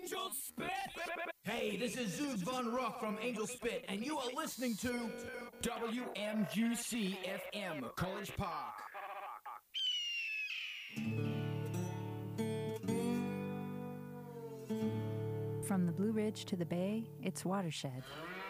Angel Spit! Hey, this is Zeus Von Rock from Angel Spit, and you are listening to WMUC FM, College Park. From the Blue Ridge to the Bay, it's Watershed.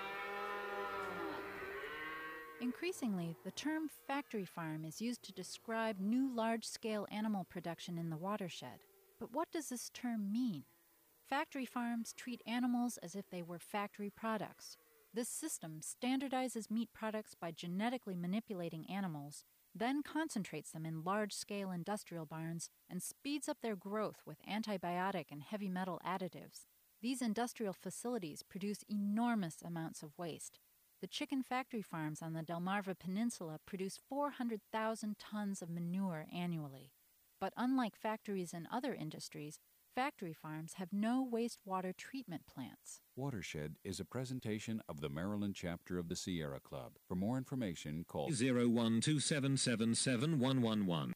Increasingly, the term factory farm is used to describe new large-scale animal production in the watershed. But what does this term mean? Factory farms treat animals as if they were factory products. This system standardizes meat products by genetically manipulating animals, then concentrates them in large-scale industrial barns and speeds up their growth with antibiotic and heavy metal additives. These industrial facilities produce enormous amounts of waste. The chicken factory farms on the Delmarva Peninsula produce 400,000 tons of manure annually. But unlike factories in other industries, factory farms have no wastewater treatment plants. Watershed is a presentation of the Maryland chapter of the Sierra Club. For more information, call 012777111.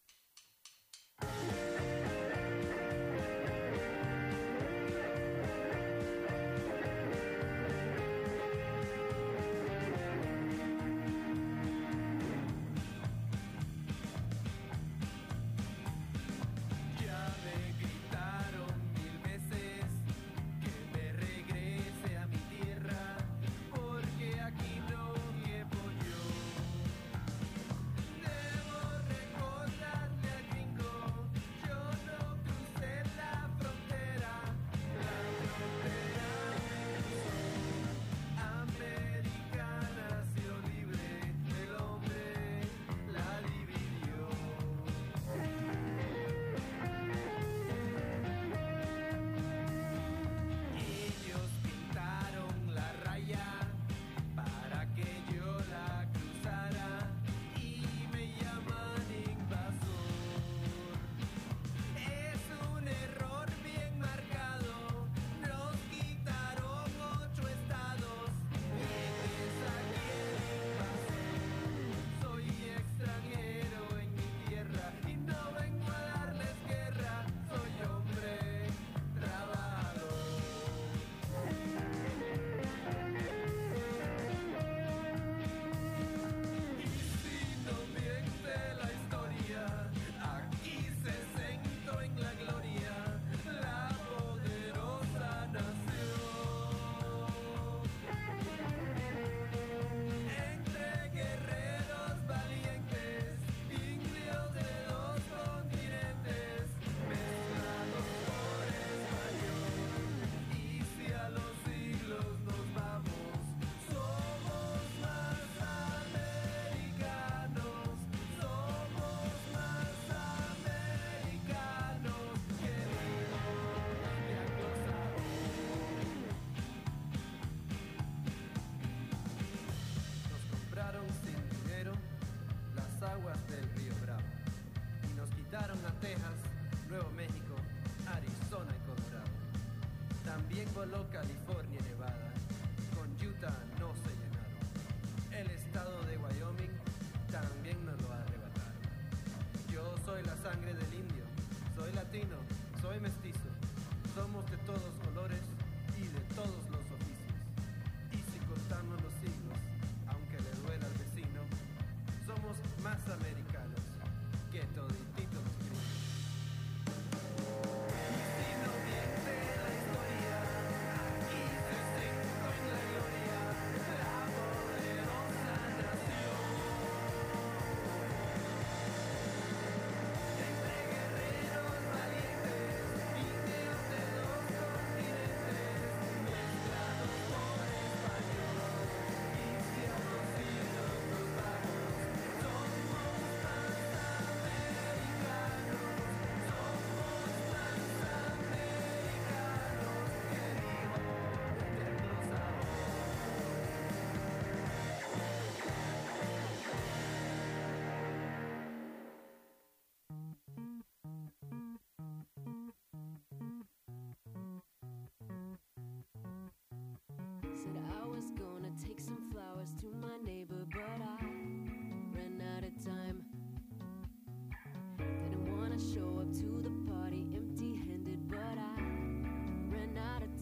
Show up to the party empty-handed, but I ran out of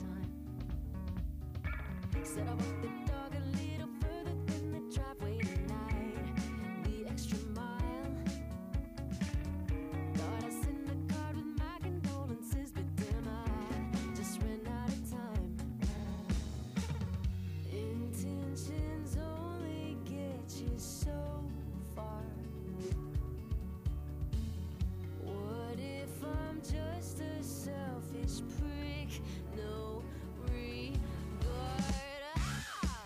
Said I walked the dog a little further than the driveway tonight, the extra mile. Thought I sent a card with my condolences, but damn, I just ran out of time. Intentions only get you so far. What if I'm just a selfish prick? No regard.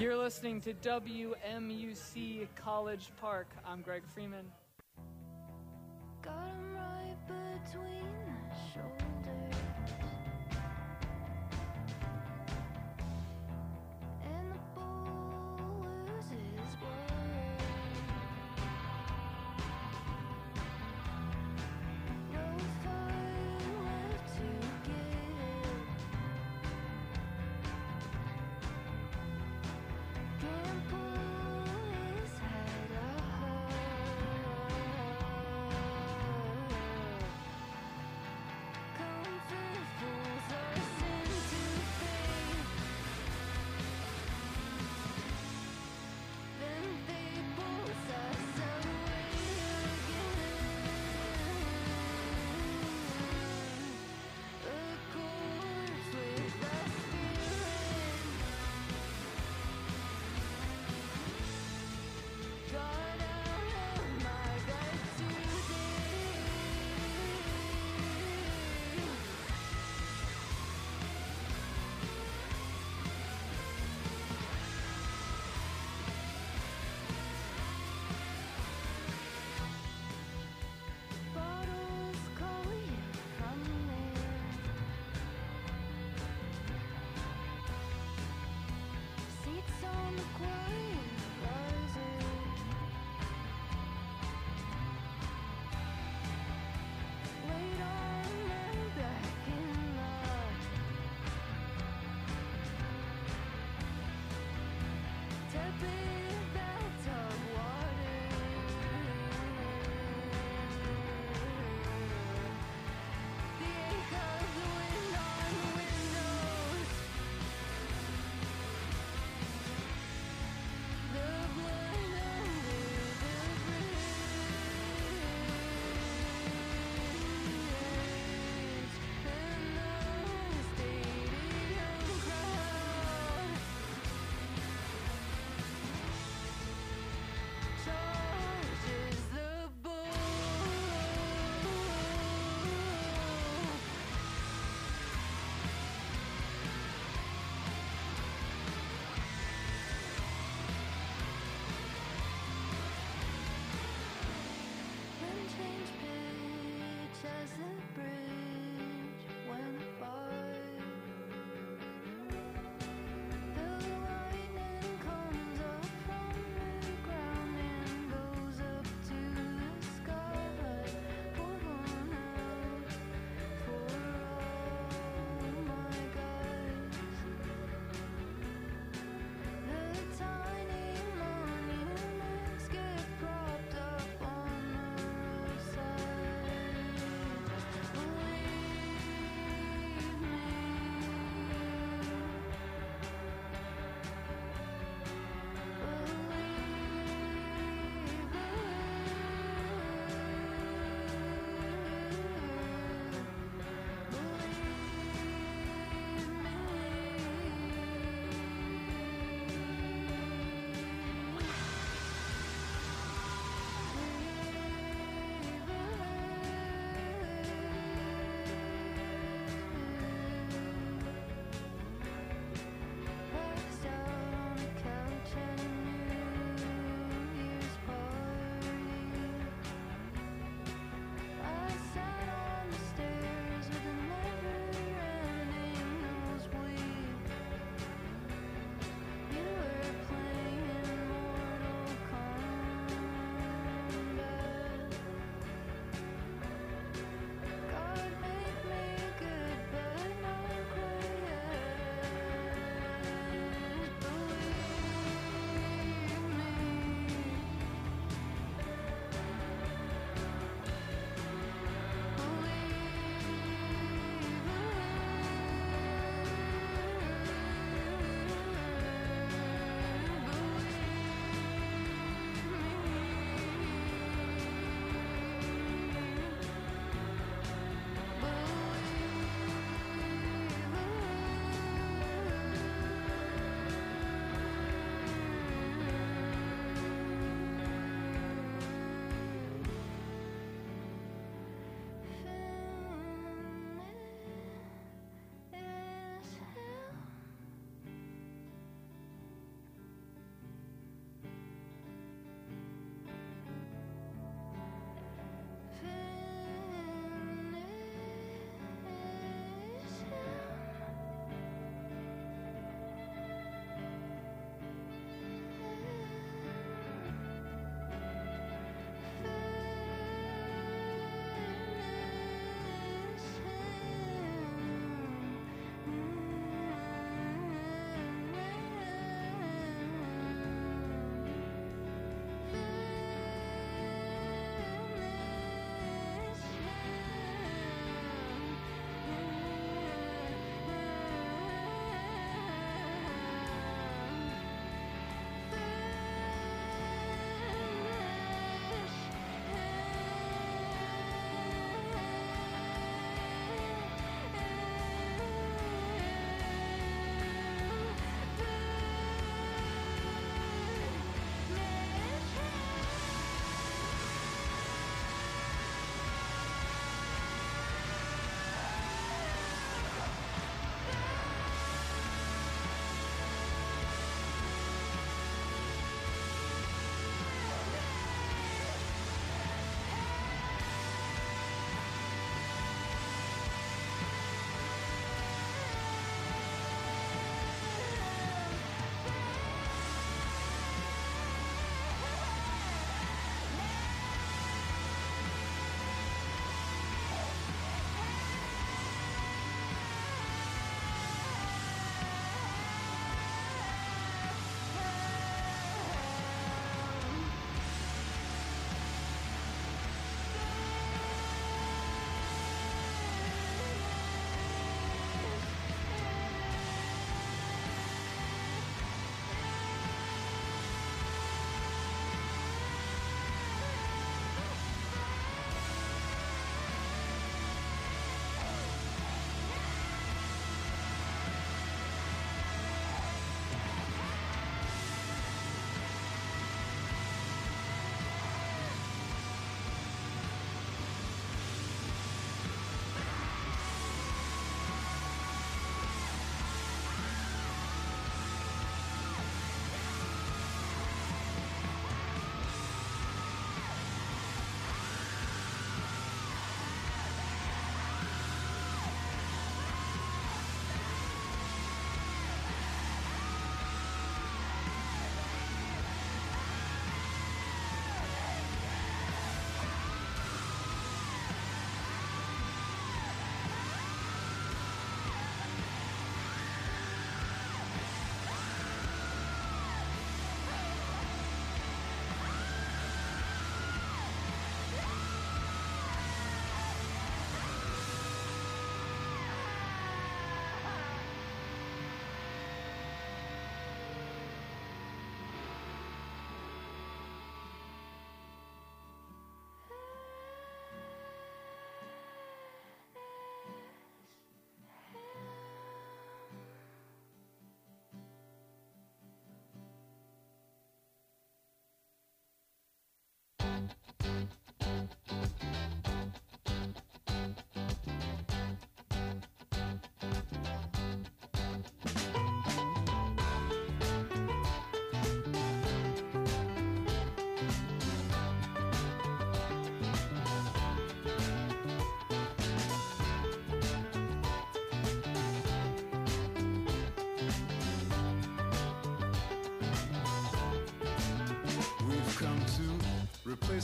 You're listening to WMUC College Park. I'm Greg Freeman. Got 'em right between the shoulders, and the bull loses words. No fight left to give. Can't pull his head up.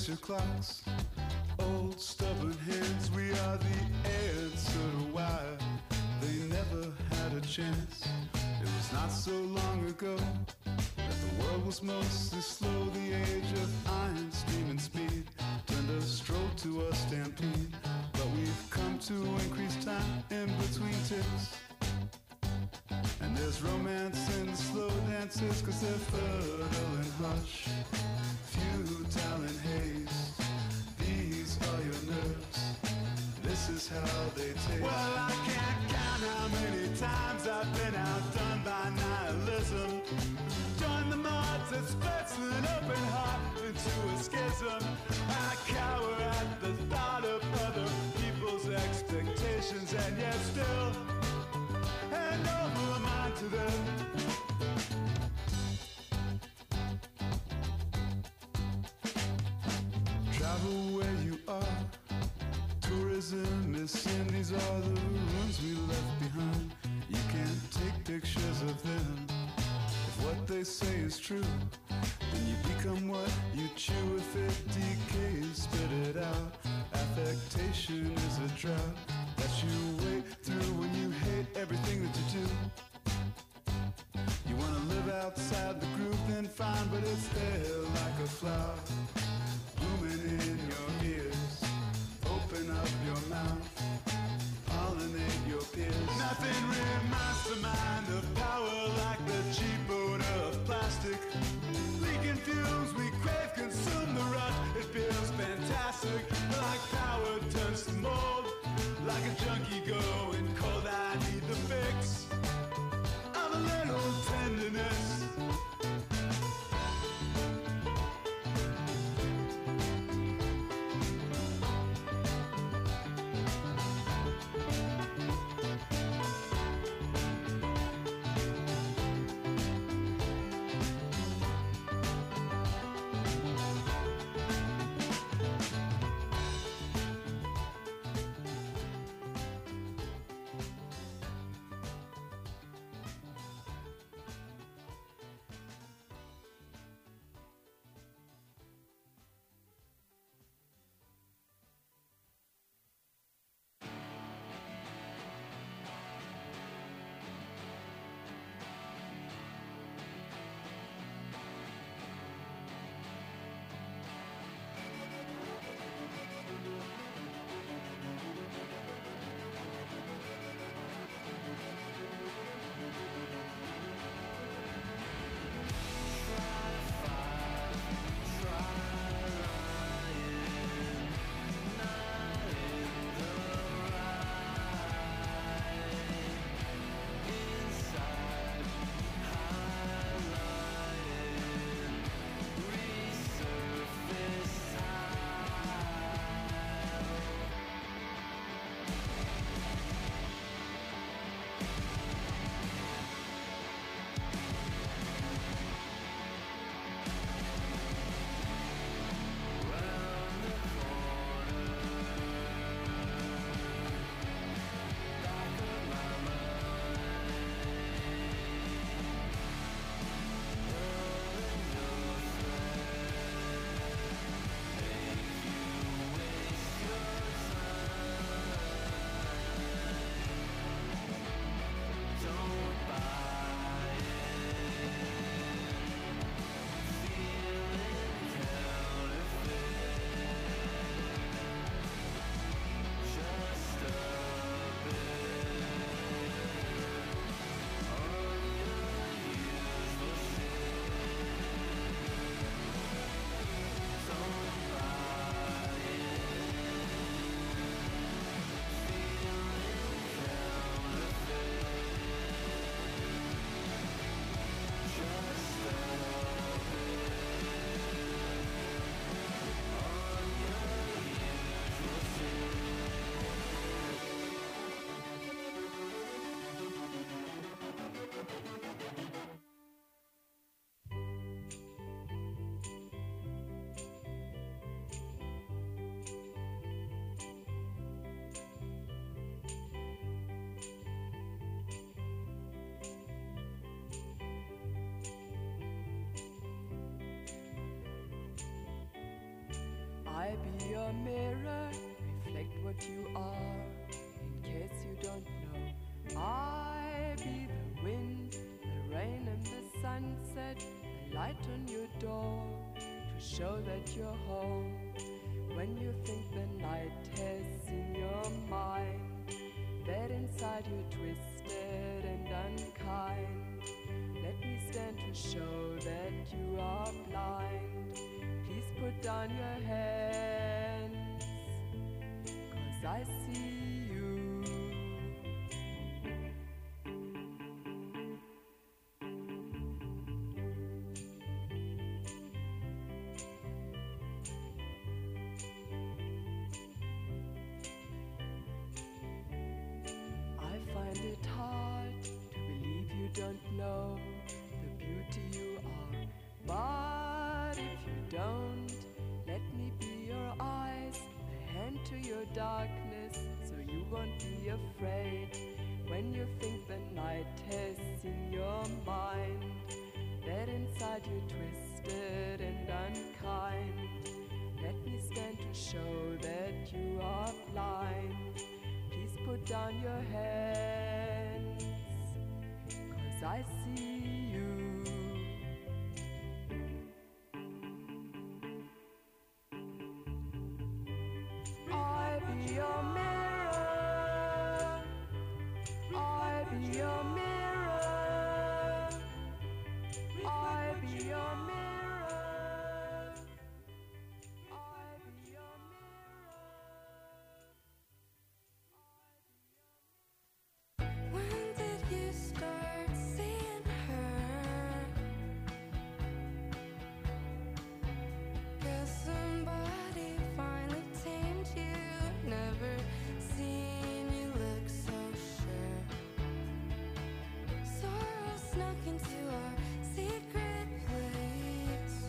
fix your clocks. Old stubborn hands, we are the answer to why they never had a chance. It was not so long ago that the world was mostly slow. The age of iron, steam and speed turned a stroll to a stampede. But we've come to increase time in between ticks. And there's romance in the slow dances, 'cause they're fertile in hush, futile in haze. These are your nerves, this is how they taste. Well, I can't count how many times I've been outdone by nihilism. Join the mods that splits an open heart into a schism. I cower at the thought of other people's expectations, and yet still hand over mine to them. Travel where you are. Tourism is sin. These are the ruins we your mirror, reflect what you are. In case you don't know, I be the wind, the rain and the sunset, the light on your door, to show that you're home. When you think the night has seen your mind, that inside you're twisted and unkind, let me stand to show that you are blind. Please put down your hands, 'cause I see you. I find it hard to believe you don't know the beauty you are. But if you don't, let me be your eyes, a hand to your darkness, so you won't be afraid. When you think the night has seen your mind, that inside you're twisted and unkind, let me stand to show that you are blind. Please put down your hands, 'cause I see you. I be your mirror, I be your mirror, I be your mirror, I be your mirror. When did you start seeing her? Guess somebody finally tamed you. Never seen you look so sure. Sorrow snuck into our secret place.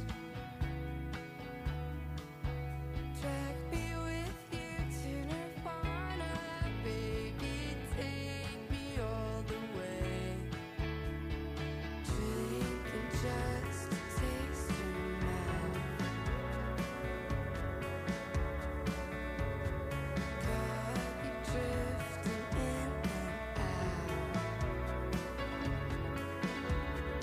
Drag me with you to Nirvana, baby, take me all the way. Drink and just taste your mouth. Got you drifting in and out.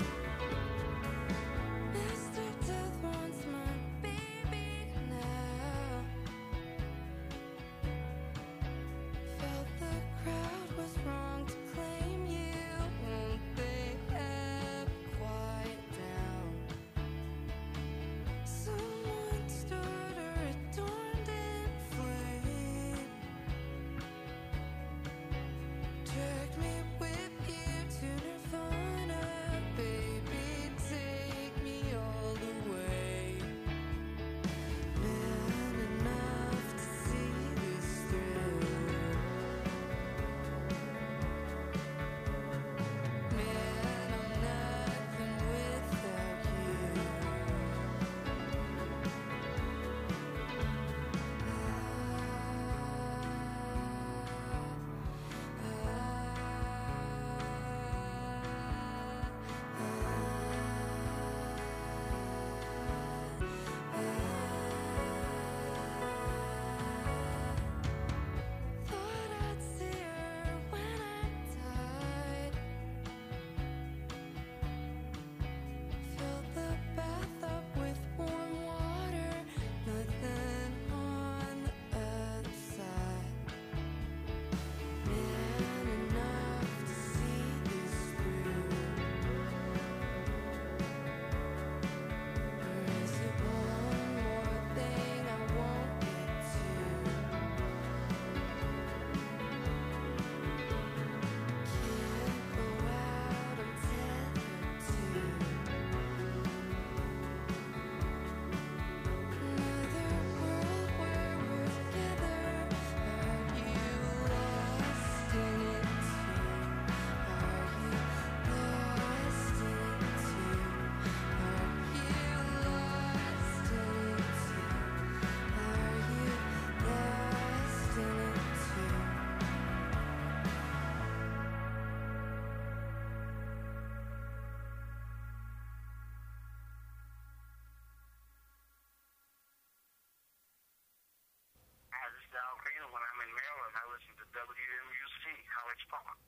listening to WMUC, Alex Palmer.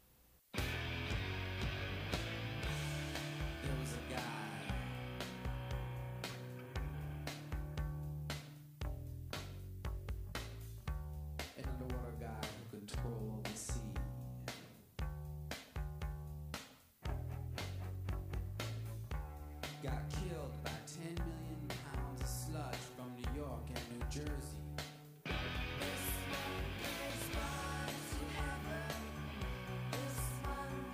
There was a guy an underwater guy who controlled the sea. Got killed by 10 million pounds of sludge from New York and New Jersey. This one is fun to heaven. This one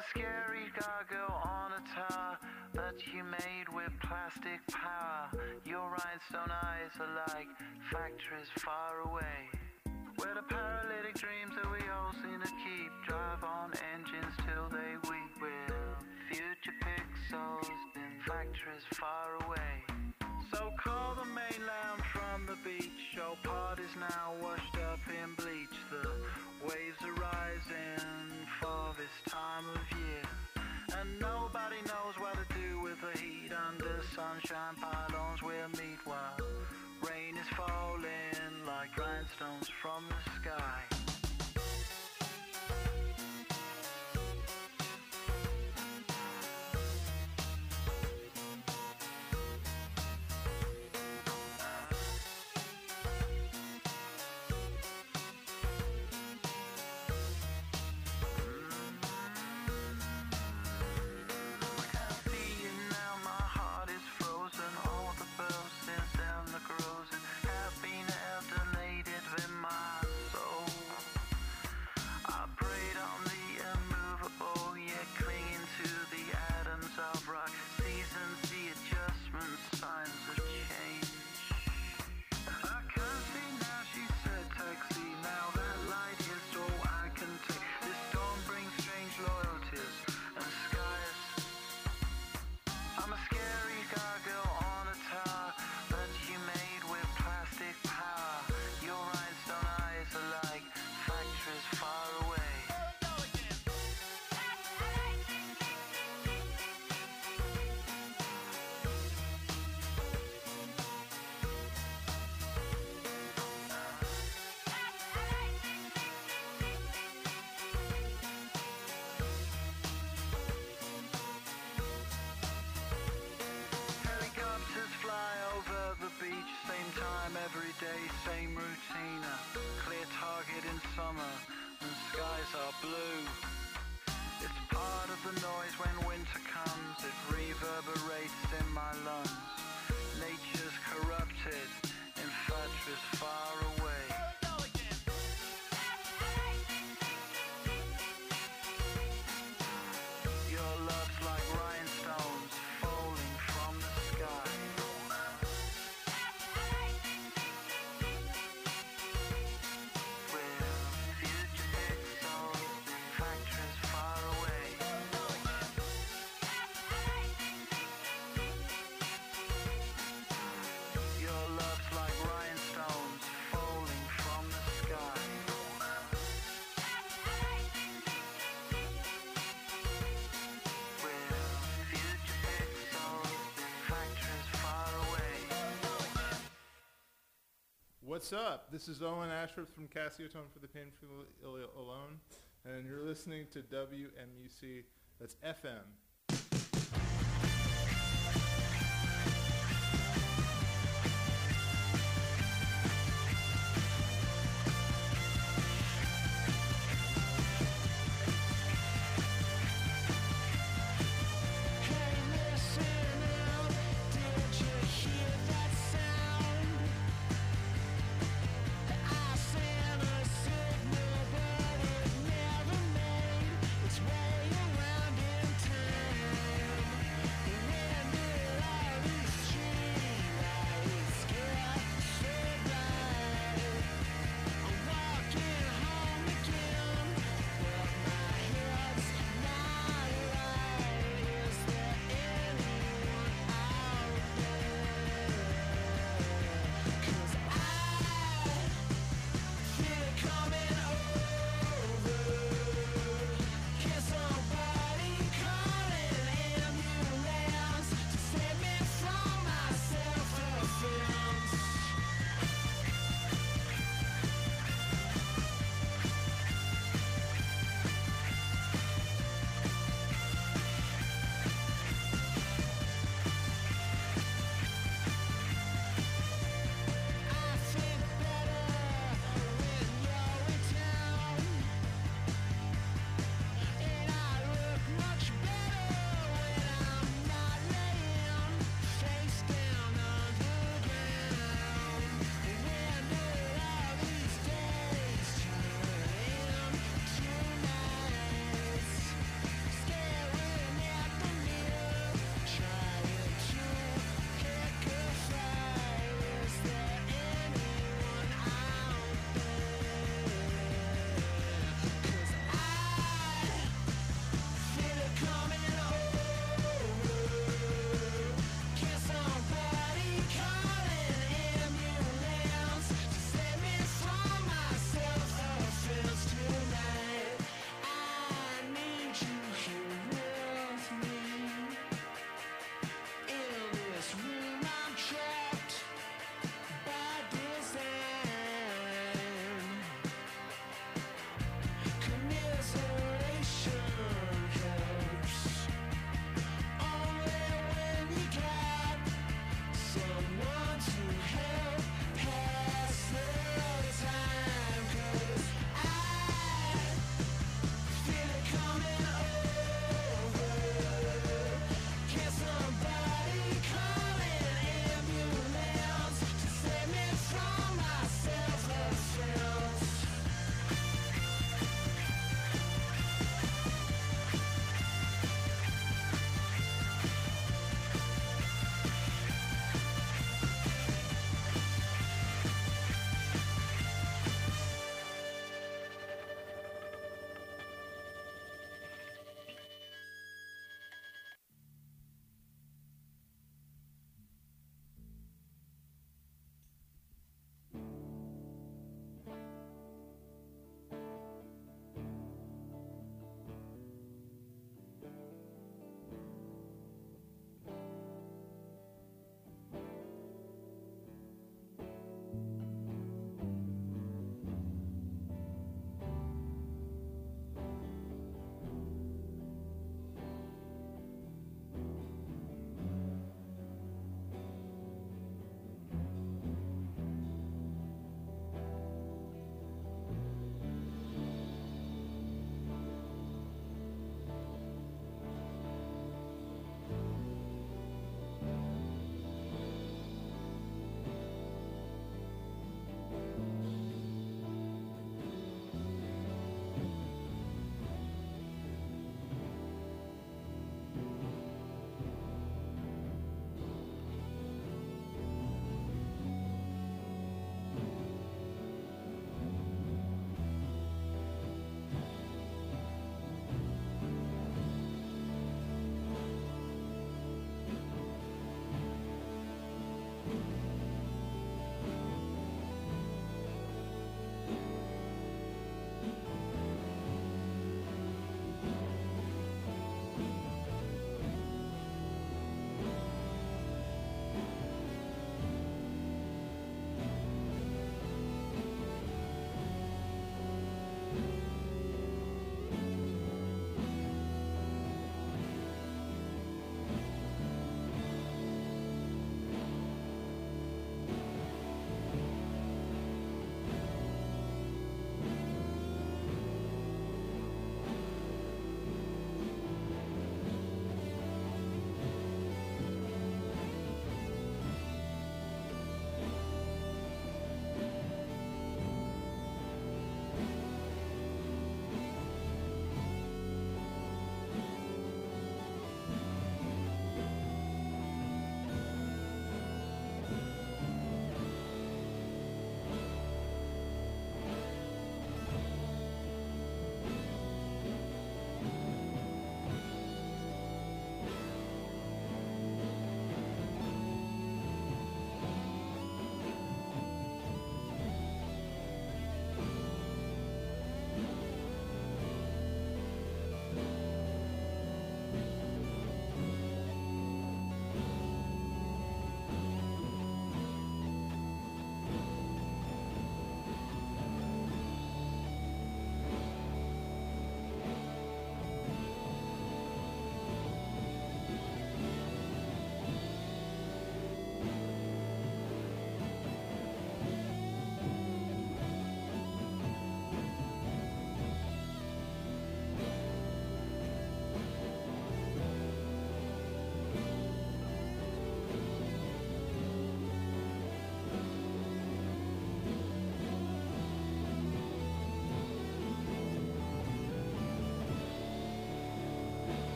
a scary gargoyle on a tower that you made with plastic power. Your rhinestone eyes are like factories far away, where the paralytic dreams that we all seem to keep drive on engines till they weep. With future pixels in factories far away. So call the mainland from the beach. Your part is now washed up in bleach. The waves are rising for this time of year, and nobody knows what to do with the heat. Under sunshine pylons we'll meet while rain is falling like grindstones from the sky. Every day, same routine. A clear target in summer and skies are blue. It's part of the noise when winter comes. It reverberates in my lungs. Nature's corrupted in factories far away. Your love's like rhinestones falling from the sky. What's up? This is Owen Ashford from Cassiotone for the Painfully Alone, and you're listening to WMUC, that's FM